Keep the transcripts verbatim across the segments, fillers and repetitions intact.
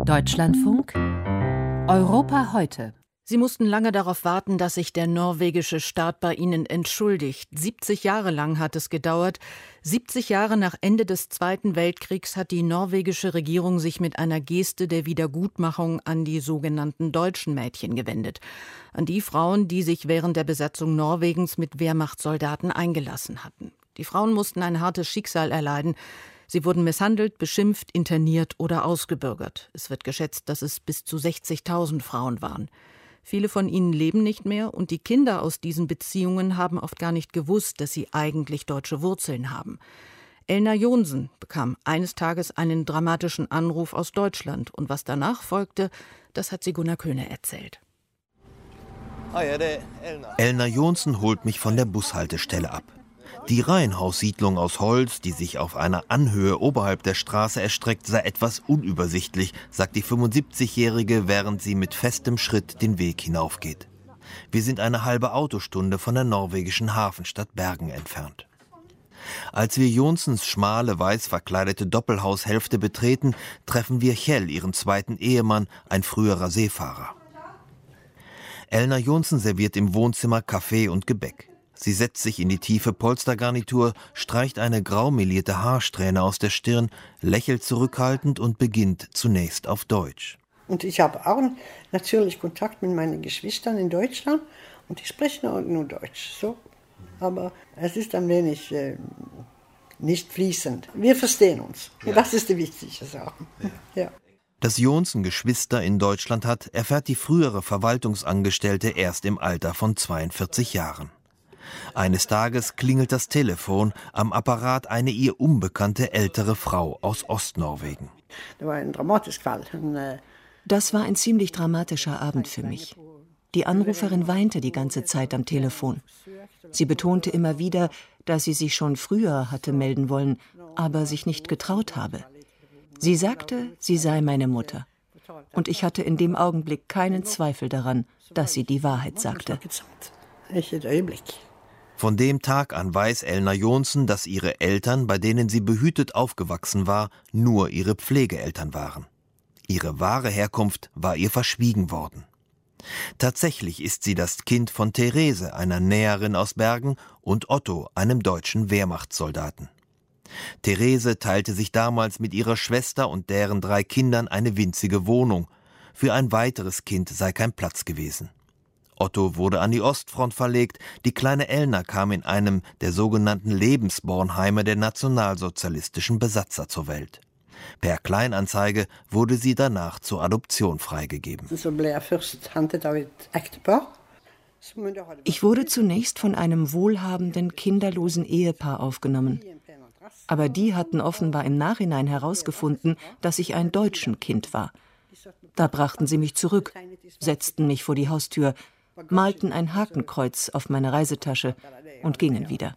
Deutschlandfunk Europa heute. Sie mussten lange darauf warten, dass sich der norwegische Staat bei ihnen entschuldigt. siebzig Jahre lang hat es gedauert. siebzig Jahre nach Ende des Zweiten Weltkriegs hat die norwegische Regierung sich mit einer Geste der Wiedergutmachung an die sogenannten deutschen Mädchen gewendet. An die Frauen, die sich während der Besatzung Norwegens mit Wehrmachtssoldaten eingelassen hatten. Die Frauen mussten ein hartes Schicksal erleiden. Sie wurden misshandelt, beschimpft, interniert oder ausgebürgert. Es wird geschätzt, dass es bis zu sechzigtausend Frauen waren. Viele von ihnen leben nicht mehr und die Kinder aus diesen Beziehungen haben oft gar nicht gewusst, dass sie eigentlich deutsche Wurzeln haben. Elna Jonsen bekam eines Tages einen dramatischen Anruf aus Deutschland und was danach folgte, das hat sie Gunnar Köhne erzählt. Elna Jonsen holt mich von der Bushaltestelle ab. Die Reihenhaussiedlung aus Holz, die sich auf einer Anhöhe oberhalb der Straße erstreckt, sei etwas unübersichtlich, sagt die fünfundsiebzigjährige, während sie mit festem Schritt den Weg hinaufgeht. Wir sind eine halbe Autostunde von der norwegischen Hafenstadt Bergen entfernt. Als wir Jonsens schmale, weiß verkleidete Doppelhaushälfte betreten, treffen wir Kjell, ihren zweiten Ehemann, ein früherer Seefahrer. Elna Jonsen serviert im Wohnzimmer Kaffee und Gebäck. Sie setzt sich in die tiefe Polstergarnitur, streicht eine graumelierte Haarsträhne aus der Stirn, lächelt zurückhaltend und beginnt zunächst auf Deutsch. Und ich habe auch natürlich Kontakt mit meinen Geschwistern in Deutschland und die sprechen auch nur Deutsch. So. Aber es ist ein wenig äh, nicht fließend. Wir verstehen uns. Ja. Das ist die wichtigste Sache. Ja. Ja. Dass Jonsen Geschwister in Deutschland hat, erfährt die frühere Verwaltungsangestellte erst im Alter von zweiundvierzig Jahren. Eines Tages klingelt das Telefon, am Apparat eine ihr unbekannte ältere Frau aus Ostnorwegen. Das war ein dramatischer Fall. Das war ein ziemlich dramatischer Abend für mich. Die Anruferin weinte die ganze Zeit am Telefon. Sie betonte immer wieder, dass sie sich schon früher hatte melden wollen, aber sich nicht getraut habe. Sie sagte, sie sei meine Mutter. Und ich hatte in dem Augenblick keinen Zweifel daran, dass sie die Wahrheit sagte. Von dem Tag an weiß Elna Jonsen, dass ihre Eltern, bei denen sie behütet aufgewachsen war, nur ihre Pflegeeltern waren. Ihre wahre Herkunft war ihr verschwiegen worden. Tatsächlich ist sie das Kind von Therese, einer Näherin aus Bergen, und Otto, einem deutschen Wehrmachtssoldaten. Therese teilte sich damals mit ihrer Schwester und deren drei Kindern eine winzige Wohnung. Für ein weiteres Kind sei kein Platz gewesen. Otto wurde an die Ostfront verlegt, die kleine Elna kam in einem der sogenannten Lebensbornheime der nationalsozialistischen Besatzer zur Welt. Per Kleinanzeige wurde sie danach zur Adoption freigegeben. Ich wurde zunächst von einem wohlhabenden, kinderlosen Ehepaar aufgenommen. Aber die hatten offenbar im Nachhinein herausgefunden, dass ich ein deutschen Kind war. Da brachten sie mich zurück, setzten mich vor die Haustür, malten ein Hakenkreuz auf meine Reisetasche und gingen wieder.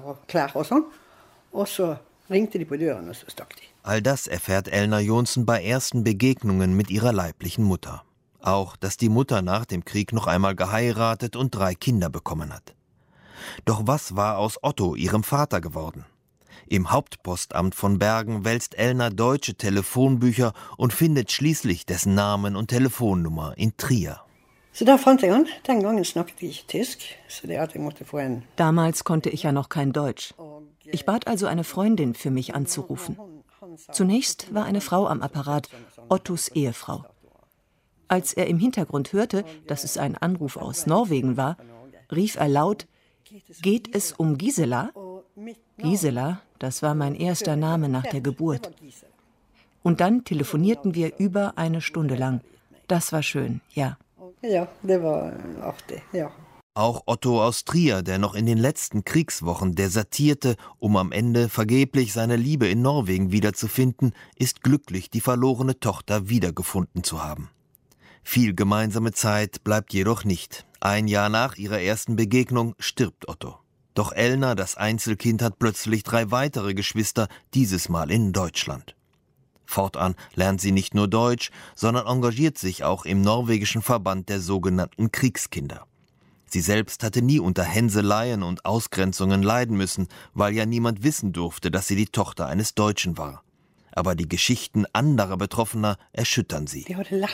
All das erfährt Elna Jonsen bei ersten Begegnungen mit ihrer leiblichen Mutter. Auch, dass die Mutter nach dem Krieg noch einmal geheiratet und drei Kinder bekommen hat. Doch was war aus Otto, ihrem Vater, geworden? Im Hauptpostamt von Bergen wälzt Elna deutsche Telefonbücher und findet schließlich dessen Namen und Telefonnummer in Trier. Damals konnte ich ja noch kein Deutsch. Ich bat also eine Freundin, für mich anzurufen. Zunächst war eine Frau am Apparat, Ottos Ehefrau. Als er im Hintergrund hörte, dass es ein Anruf aus Norwegen war, rief er laut: »Geht es um Gisela?« Gisela, das war mein erster Name nach der Geburt. Und dann telefonierten wir über eine Stunde lang. Das war schön, ja. Ja, das war auch das, ja. Auch Otto aus Trier, der noch in den letzten Kriegswochen desertierte, um am Ende vergeblich seine Liebe in Norwegen wiederzufinden, ist glücklich, die verlorene Tochter wiedergefunden zu haben. Viel gemeinsame Zeit bleibt jedoch nicht. Ein Jahr nach ihrer ersten Begegnung stirbt Otto. Doch Elna, das Einzelkind, hat plötzlich drei weitere Geschwister, dieses Mal in Deutschland. Fortan lernt sie nicht nur Deutsch, sondern engagiert sich auch im norwegischen Verband der sogenannten Kriegskinder. Sie selbst hatte nie unter Hänseleien und Ausgrenzungen leiden müssen, weil ja niemand wissen durfte, dass sie die Tochter eines Deutschen war. Aber die Geschichten anderer Betroffener erschüttern sie.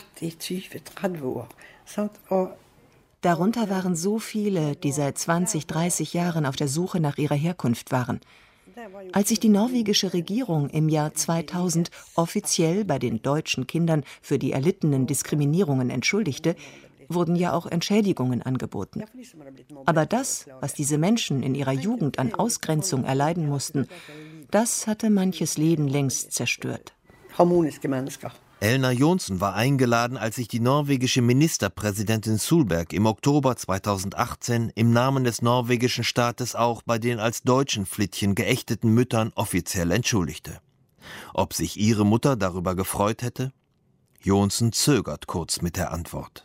Darunter waren so viele, die seit zwanzig, dreißig Jahren auf der Suche nach ihrer Herkunft waren. Als sich die norwegische Regierung im Jahr zweitausend offiziell bei den deutschen Kindern für die erlittenen Diskriminierungen entschuldigte, wurden ja auch Entschädigungen angeboten. Aber das, was diese Menschen in ihrer Jugend an Ausgrenzung erleiden mussten, das hatte manches Leben längst zerstört. Elna Jonsson war eingeladen, als sich die norwegische Ministerpräsidentin Solberg im Oktober zweitausendachtzehn im Namen des norwegischen Staates auch bei den als deutschen Flittchen geächteten Müttern offiziell entschuldigte. Ob sich ihre Mutter darüber gefreut hätte? Jonsson zögert kurz mit der Antwort.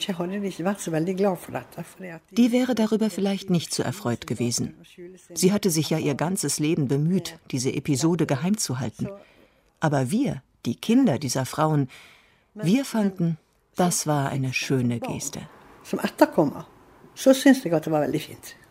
Die wäre darüber vielleicht nicht so erfreut gewesen. Sie hatte sich ja ihr ganzes Leben bemüht, diese Episode geheim zu halten. Aber wir, die Kinder dieser Frauen, wir fanden, das war eine schöne Geste. Som etterkommer, så syns jeg at det var veldig fint.